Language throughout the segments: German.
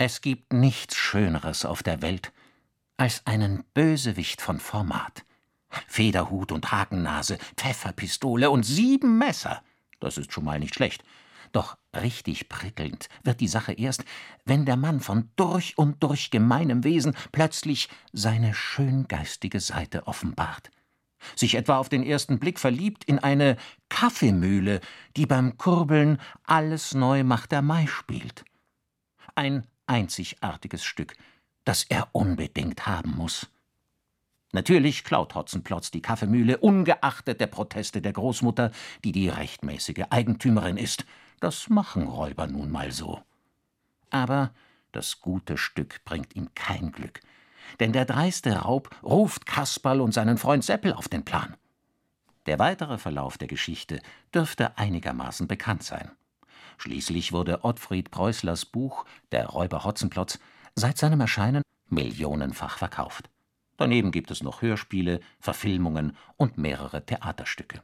Es gibt nichts Schöneres auf der Welt als einen Bösewicht von Format. Federhut und Hakennase, Pfefferpistole und 7 Messer. Das ist schon mal nicht schlecht. Doch richtig prickelnd wird die Sache erst, wenn der Mann von durch und durch gemeinem Wesen plötzlich seine schöngeistige Seite offenbart. Sich etwa auf den ersten Blick verliebt in eine Kaffeemühle, die beim Kurbeln Alles neu macht der Mai spielt. Ein einzigartiges Stück, das er unbedingt haben muss. Natürlich klaut Hotzenplotz die Kaffeemühle, ungeachtet der Proteste der Großmutter, die die rechtmäßige Eigentümerin ist. Das machen Räuber nun mal so. Aber das gute Stück bringt ihm kein Glück, denn der dreiste Raub ruft Kasperl und seinen Freund Seppel auf den Plan. Der weitere Verlauf der Geschichte dürfte einigermaßen bekannt sein. Schließlich wurde Ottfried Preußlers Buch »Der Räuber Hotzenplotz« seit seinem Erscheinen millionenfach verkauft. Daneben gibt es noch Hörspiele, Verfilmungen und mehrere Theaterstücke.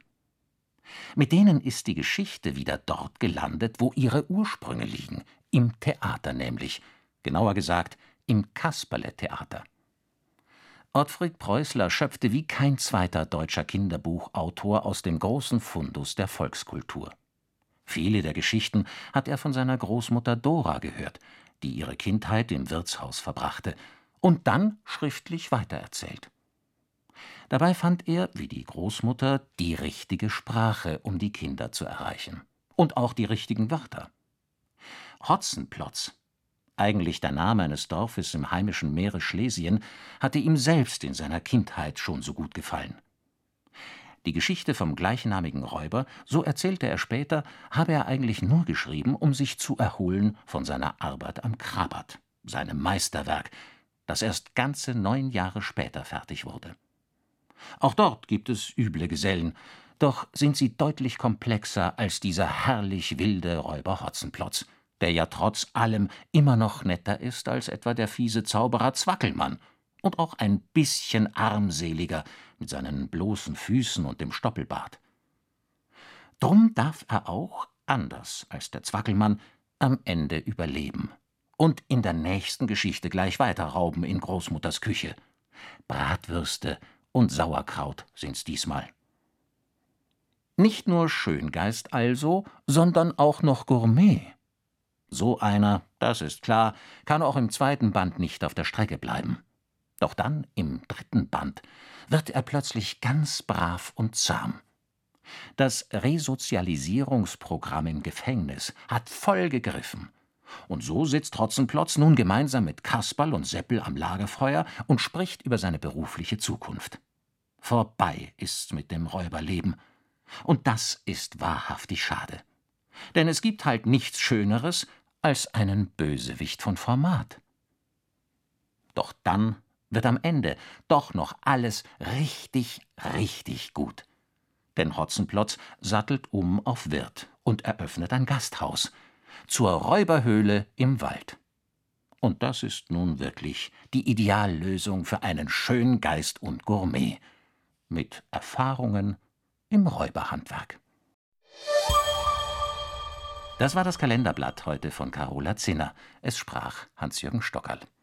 Mit denen ist die Geschichte wieder dort gelandet, wo ihre Ursprünge liegen, im Theater nämlich, genauer gesagt im Kasperle-Theater. Ottfried Preußler schöpfte wie kein zweiter deutscher Kinderbuchautor aus dem großen Fundus der Volkskultur. Viele der Geschichten hat er von seiner Großmutter Dora gehört, die ihre Kindheit im Wirtshaus verbrachte und dann schriftlich weitererzählt. Dabei fand er, wie die Großmutter, die richtige Sprache, um die Kinder zu erreichen. Und auch die richtigen Wörter. Hotzenplotz, eigentlich der Name eines Dorfes im heimischen Meere Schlesien, hatte ihm selbst in seiner Kindheit schon so gut gefallen. Die Geschichte vom gleichnamigen Räuber, so erzählte er später, habe er eigentlich nur geschrieben, um sich zu erholen von seiner Arbeit am Krabat, seinem Meisterwerk, das erst ganze 9 Jahre später fertig wurde. Auch dort gibt es üble Gesellen, doch sind sie deutlich komplexer als dieser herrlich wilde Räuber Hotzenplotz, der ja trotz allem immer noch netter ist als etwa der fiese Zauberer Zwackelmann und auch ein bisschen armseliger mit seinen bloßen Füßen und dem Stoppelbart. Drum darf er auch, anders als der Zwackelmann, am Ende überleben und in der nächsten Geschichte gleich weiter rauben in Großmutters Küche. Bratwürste und Sauerkraut sind's diesmal. Nicht nur Schöngeist also, sondern auch noch Gourmet. So einer, das ist klar, kann auch im 2. Band nicht auf der Strecke bleiben. Doch dann, im 3. Band, wird er plötzlich ganz brav und zahm. Das Resozialisierungsprogramm im Gefängnis hat voll gegriffen. Und so sitzt Hotzenplotz nun gemeinsam mit Kasperl und Seppel am Lagerfeuer und spricht über seine berufliche Zukunft. Vorbei ist's mit dem Räuberleben. Und das ist wahrhaftig schade. Denn es gibt halt nichts Schöneres als einen Bösewicht von Format. Doch dann wird am Ende doch noch alles richtig, richtig gut. Denn Hotzenplotz sattelt um auf Wirt und eröffnet ein Gasthaus zur Räuberhöhle im Wald. Und das ist nun wirklich die Ideallösung für einen Schöngeist und Gourmet mit Erfahrungen im Räuberhandwerk. Das war das Kalenderblatt heute von Carola Zinner. Es sprach Hans-Jürgen Stockerl.